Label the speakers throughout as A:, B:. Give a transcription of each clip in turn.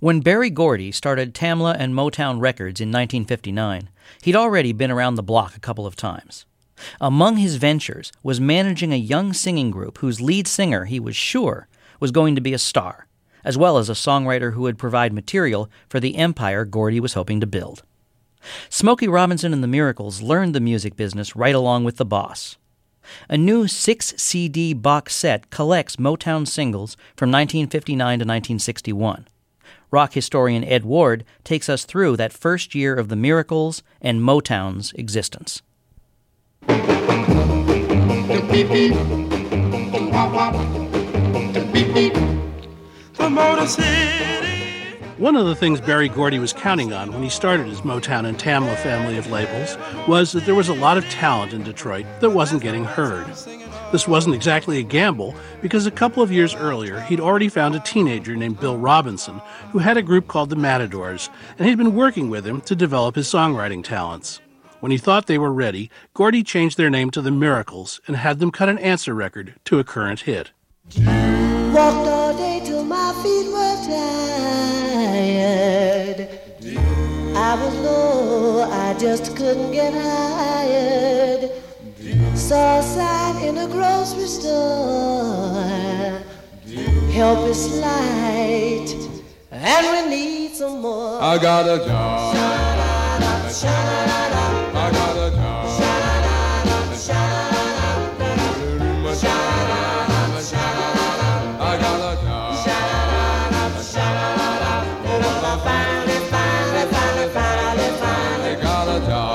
A: When Berry Gordy started Tamla and Motown Records in 1959, he'd already been around the block a couple of times. Among his ventures was managing a young singing group whose lead singer, he was sure, was going to be a star, as well as a songwriter who would provide material for the empire Gordy was hoping to build. Smokey Robinson and the Miracles learned the music business right along with the boss. A new 6-CD box set collects Motown singles from 1959 to 1961. Rock historian Ed Ward takes us through that first year of the Miracles and Motown's existence.
B: One of the things Berry Gordy was counting on when he started his Motown and Tamla family of labels was that there was a lot of talent in Detroit that wasn't getting heard. This wasn't exactly a gamble, because a couple of years earlier, he'd already found a teenager named Bill Robinson who had a group called the Matadors, and he'd been working with him to develop his songwriting talents. When he thought they were ready, Gordy changed their name to the Miracles and had them cut an answer record to a current hit.
C: Walked all day till my feet were tired. I was low, I just couldn't get hired. Saw a sign in a grocery store, help is light, and we need some more.
D: I got a job.
C: Sha-da-da-da, sha-da-da-da.
D: I got a job.
C: Sha-da-da-da, sha-da-da-da. Sha-da-da-da, sha-da-da-da.
D: I got a job.
C: Sha-da-da-da, sha-da-da-da. Oh, I finally
D: got a job.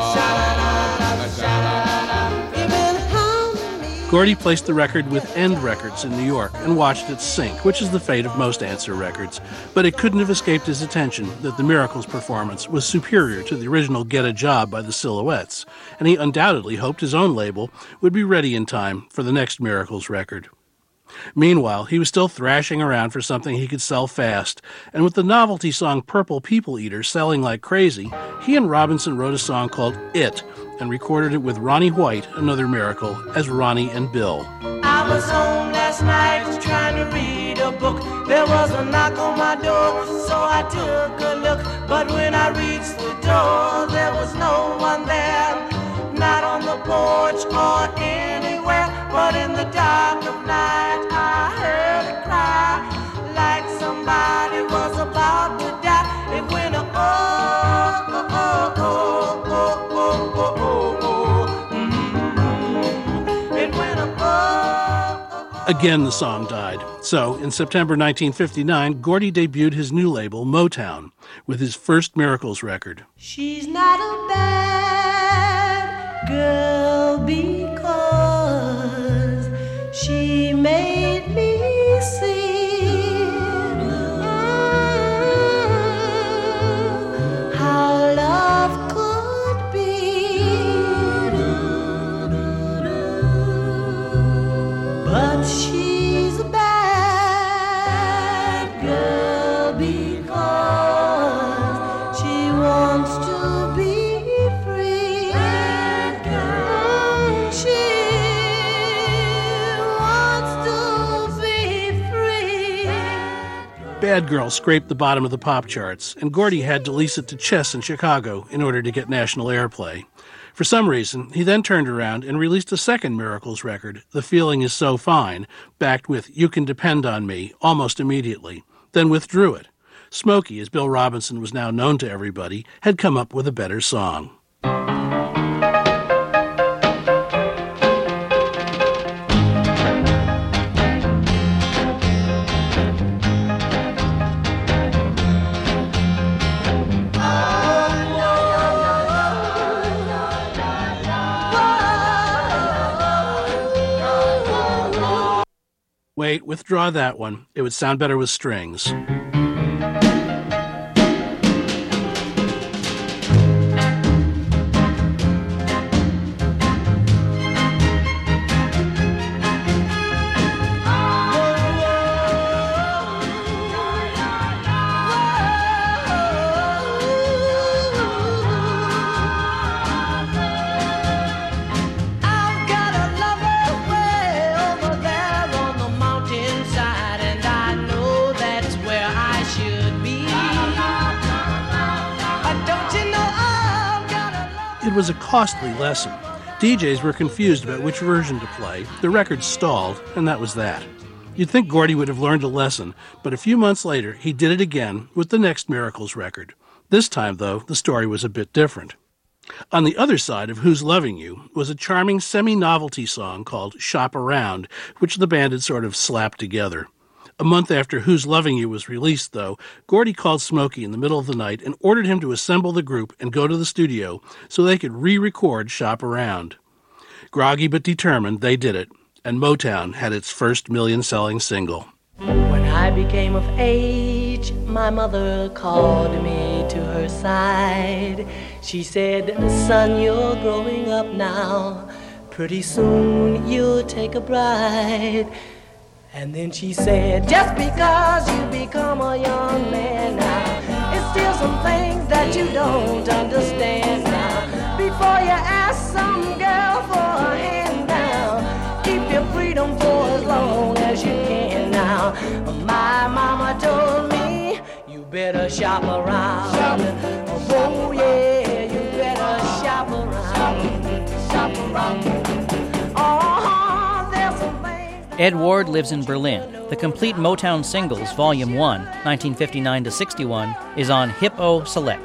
B: Gordy placed the record with End Records in New York and watched it sink, which is the fate of most answer records. But it couldn't have escaped his attention that the Miracles performance was superior to the original Get a Job by the Silhouettes, and he undoubtedly hoped his own label would be ready in time for the next Miracles record. Meanwhile, he was still thrashing around for something he could sell fast, and with the novelty song Purple People Eater selling like crazy, he and Robinson wrote a song called It, and recorded it with Ronnie White, another Miracle, as Ronnie and Bill.
C: I was home last night trying to read a book. There was a knock on my door, so I took a look. But when I reached the door, there was no one there. Not on the porch or anywhere, but in the dark of night I heard a cry, like somebody was about to die. It went oh, oh, oh, oh, oh, oh, oh, oh.
B: Again, the song died. So, in September 1959, Gordy debuted his new label, Motown, with his first Miracles record.
C: She's not a bad girl because she made me see how love could be. But she's a bad girl because she wants to be free. She wants to be free.
B: Bad Girl scraped the bottom of the pop charts, and Gordy had to lease it to Chess in Chicago in order to get national airplay. For some reason, he then turned around and released a second Miracles record, The Feeling Is So Fine, backed with You Can Depend on Me almost immediately, then withdrew it. Smokey, as Bill Robinson was now known to everybody, had come up with a better song. Wait, withdraw that one. It would sound better with strings.
C: Where
B: was a costly lesson. DJs were confused about which version to play, the record stalled, and that was that. You'd think Gordy would have learned a lesson, but a few months later, he did it again with the next Miracles record. This time, though, the story was a bit different. On the other side of Who's Loving You was a charming semi-novelty song called Shop Around, which the band had sort of slapped together. A month after Who's Loving You was released, though, Gordy called Smokey in the middle of the night and ordered him to assemble the group and go to the studio so they could re-record Shop Around. Groggy but determined, they did it, and Motown had its first million-selling single.
C: When I became of age, my mother called me to her side. She said, "Son, you're growing up now. Pretty soon you'll take a bride." And then she said, "Just because you become a young man now, it's still some things that you don't understand now. Before you ask some girl for a hand down, keep your freedom for as long as you can now. My mama told me, you better shop around. Oh yeah, you better shop around. Shop around.
A: Ed Ward Lives in Berlin. The complete Motown Singles, Volume 1, 1959 to 61, is on Hip-O Select.